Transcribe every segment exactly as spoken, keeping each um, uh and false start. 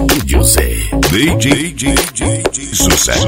Estúdio Z. D J, D J, sucesso.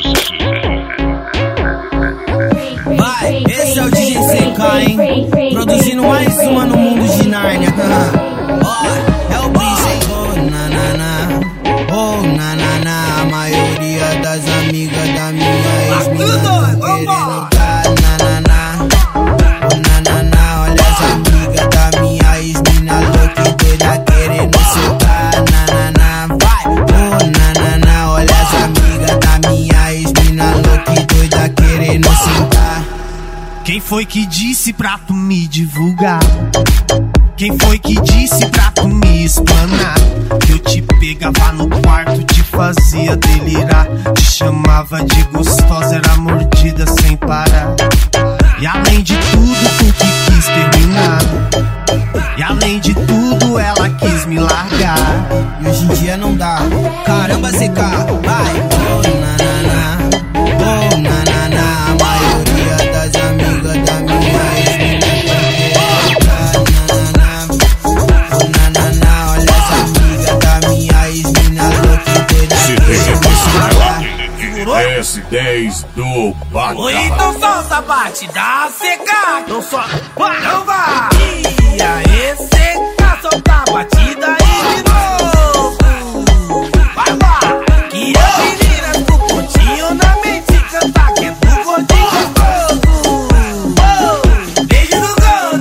Vai, esse é o D J C K, hein? Produzindo mais uma no mundo de Nárnia. Ó, é o Prince, hein? Oh, na, na, na. Oh, na, na, na. A maioria das amigas da minha ex-mina tão querendo dar, na, na, na. Oh, na, na, na. Olha as amigas da minha ex-mina louca e doida querendo soltar, na, na, na. Vai, oh, na, na, na. Olha as amigas da minha ex-mina louca e doida querendo sentar. Quem foi que disse pra tu me divulgar? Quem foi que disse pra tu me explanar? Que eu te pegava no quarto, te fazia delirar, te chamava de gostosa, era mordida sem parar. E além de tudo, tu que quis terminar. E além de tudo, ela quis me largar. E hoje em dia não dá. Caramba, C K, vai. Oh, na, na, na. Oh, na, na, na. A maioria das amigas da minha ex-mina tão querendo dar, na, na, na. Oh, na, na, na. Olha as amigas da minha ex-mina louca e doida querendo sentar. S dez do Bacá. Oi, então solta a batida, C K. Então só, não vai. E aí, C K, solta a batida aí de novo. Vai, vai. Que as meninas pro pontinho na mente cantar, que é do gordinho gostoso. Oh, beijo no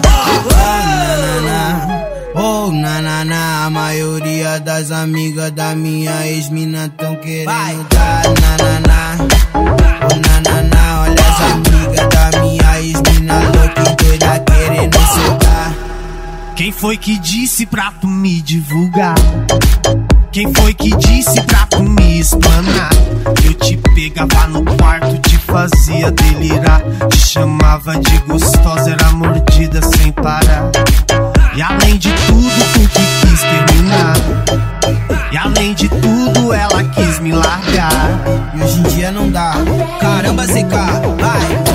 gordo. Oh, na, na, na. A maioria das amigas da minha ex-mina tão querendo dar, na, na, na. Oh, na, na, na. Olha as amigas da minha ex-mina louca e doida querendo soltar. Quem foi que disse pra tu me divulgar? Quem foi que disse pra tu me explanar? Eu te pegava no quarto, te fazia delirar, te chamava de gostosa, era mordida sem parar. E além de tudo, tu que quis terminar. E além de tudo, ela quis me largar. E hoje em dia não dá. Caramba, C K, vai.